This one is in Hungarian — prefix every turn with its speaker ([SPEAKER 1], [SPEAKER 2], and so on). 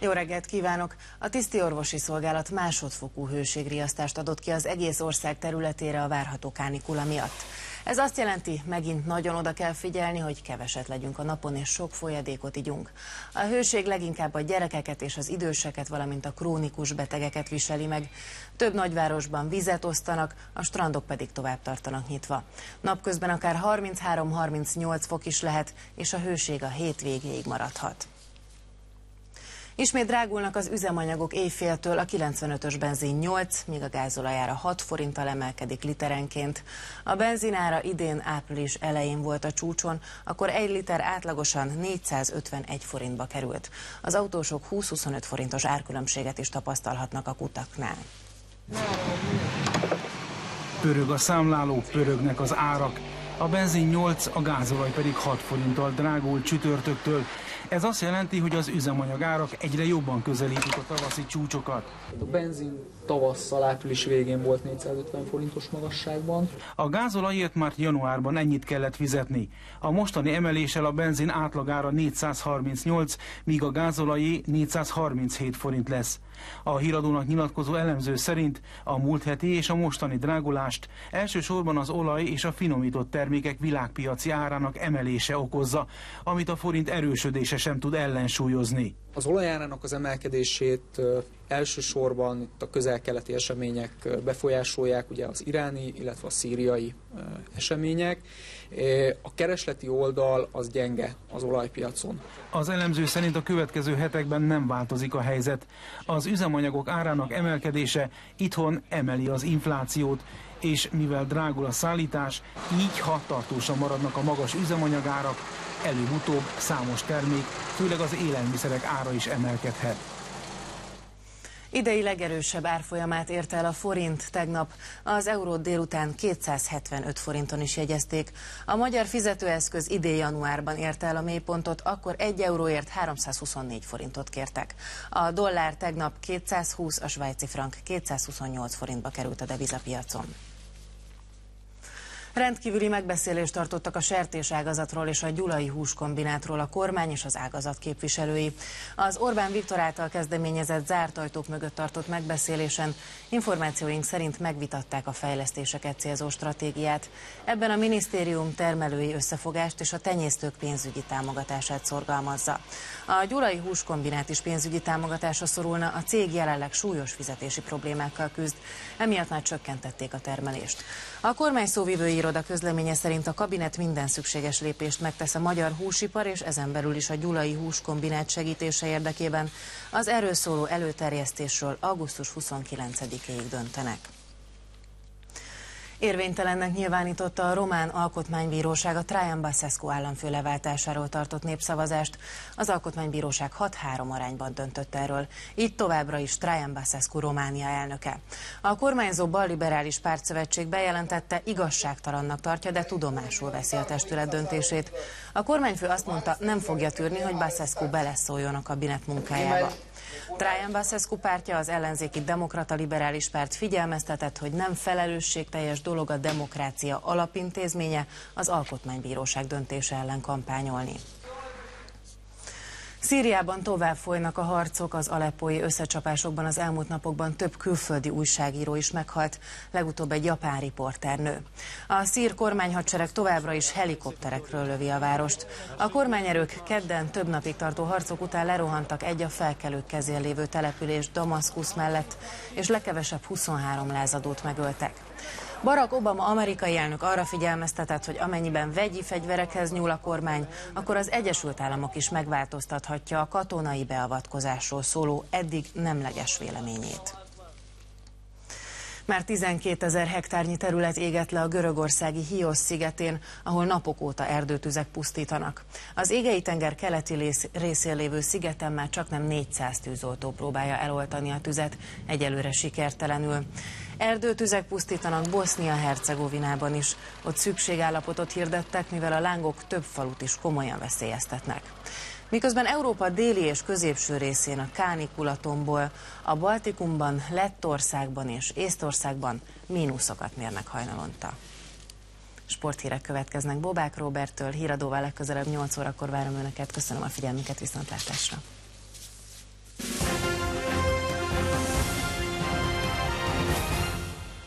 [SPEAKER 1] Jó reggelt kívánok! A tisztiorvosi szolgálat másodfokú hőségriasztást adott ki az egész ország területére a várható kánikula miatt. Ez azt jelenti, megint nagyon oda kell figyelni, hogy keveset legyünk a napon és sok folyadékot igyunk. A hőség leginkább a gyerekeket és az időseket, valamint a krónikus betegeket viseli meg. Több nagyvárosban vizet osztanak, a strandok pedig tovább tartanak nyitva. Napközben akár 33-38 fok is lehet, és a hőség a hét végéig maradhat. Ismét drágulnak az üzemanyagok éjféltől, a 95-ös benzin 8, míg a gázolajára 6 forinttal emelkedik literenként. A benzinára idén április elején volt a csúcson, akkor 1 liter átlagosan 451 forintba került. Az autósok 20-25 forintos árkülönbséget is tapasztalhatnak a kutaknál.
[SPEAKER 2] Pörög a számláló, pörögnek az árak. A benzin 8, a gázolaj pedig 6 forinttal drágul csütörtöktől. Ez azt jelenti, hogy az üzemanyag árak egyre jobban közelítik a tavaszi csúcsokat.
[SPEAKER 3] A benzin tavasszal április végén volt 450 forintos magasságban.
[SPEAKER 2] A gázolajért már januárban ennyit kellett fizetni. A mostani emeléssel a benzin átlagára 438, míg a gázolajé 437 forint lesz. A Híradónak nyilatkozó elemző szerint a múlt heti és a mostani drágulást elsősorban az olaj és a finomított termékek világpiaci árának emelése okozza, amit a forint erősödése sem tud ellensúlyozni.
[SPEAKER 3] Az olajárának az emelkedését elsősorban itt a közel-keleti események befolyásolják, ugye az iráni, illetve a szíriai események. A keresleti oldal az gyenge az olajpiacon.
[SPEAKER 2] Az elemző szerint a következő hetekben nem változik a helyzet. Az üzemanyagok árának emelkedése itthon emeli az inflációt, és mivel drágul a szállítás, így ha tartósan maradnak a magas üzemanyagárak, előbb-utóbb számos termék, főleg az élelmiszerek ára is emelkedhet.
[SPEAKER 1] Idei legerősebb árfolyamát érte el a forint tegnap. Az eurót délután 275 forinton is jegyezték. A magyar fizetőeszköz idén januárban érte el a mélypontot, akkor 1 euróért 324 forintot kértek. A dollár tegnap 220, a svájci frank 228 forintba került a devizapiacon. Rendkívüli megbeszélést tartottak a sertéságazatról és a gyulai húskombinátról a kormány és az ágazat képviselői. Az Orbán Viktor által kezdeményezett zárt ajtók mögött tartott megbeszélésen információink szerint megvitatták a fejlesztéseket célzó stratégiát. Ebben a minisztérium termelői összefogást és a tenyésztők pénzügyi támogatását szorgalmazza. A gyulai húskombinát is pénzügyi támogatásra szorulna, a cég jelenleg súlyos fizetési problémákkal küzd, emiatt már csökkentették a termelést. A kormány szóvivői iroda közleménye szerint a kabinet minden szükséges lépést megtesz a magyar húsipar és ezen belül is a gyulai húskombinát segítése érdekében. Az erről szóló előterjesztésről augusztus 29-ig döntenek. Érvénytelennek nyilvánította a román alkotmánybíróság a Traian Băsescu államfő leváltásáról tartott népszavazást. Az alkotmánybíróság 6-3 arányban döntött erről, így továbbra is Traian Băsescu Románia elnöke. A kormányzó balliberális pártszövetség bejelentette, igazságtalannak tartja, de tudomásul veszi a testület döntését. A kormányfő azt mondta, nem fogja tűrni, hogy Băsescu beleszóljon a kabinet munkájába. Traian Băsescu pártja, az ellenzéki Demokrata Liberális Párt figyelmeztetett, hogy nem felelősségteljes dolog a demokrácia alapintézménye az alkotmánybíróság döntése ellen kampányolni. Szíriában tovább folynak a harcok, az aleppói összecsapásokban az elmúlt napokban több külföldi újságíró is meghalt, legutóbb egy japán riporternő. A szír kormányhadsereg továbbra is helikopterekről lövi a várost. A kormányerők kedden több napig tartó harcok után lerohantak egy a felkelők kezén lévő település Damaszkusz mellett, és legkevesebb 23 lázadót megöltek. Barack Obama amerikai elnök arra figyelmeztetett, hogy amennyiben vegyi fegyverekhez nyúl a kormány, akkor az Egyesült Államok is megváltoztathatja a katonai beavatkozásról szóló eddig nemleges véleményét. Már 12 000 hektárnyi terület égett le a görögországi Hiosz szigetén, ahol napok óta erdőtüzek pusztítanak. Az Égei-tenger keleti részén lévő szigeten már csaknem 400 tűzoltó próbálja eloltani a tüzet, egyelőre sikertelenül. Erdőtüzek pusztítanak Bosznia-Hercegovinában is. Ott szükségállapotot hirdettek, mivel a lángok több falut is komolyan veszélyeztetnek. Miközben Európa déli és középső részén a kánikula tombol, a Baltikumban, Lettországban és Észtországban mínuszokat mérnek hajnalonta. Sporthírek következnek Bobák Róberttől, Híradóval legközelebb 8 órakor várom Önöket. Köszönöm a figyelmüket, viszontlátásra!